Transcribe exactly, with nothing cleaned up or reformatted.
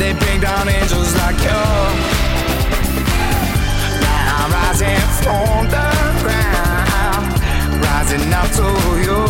they bring down angels like you. Now I'm rising from the ground, rising up to you.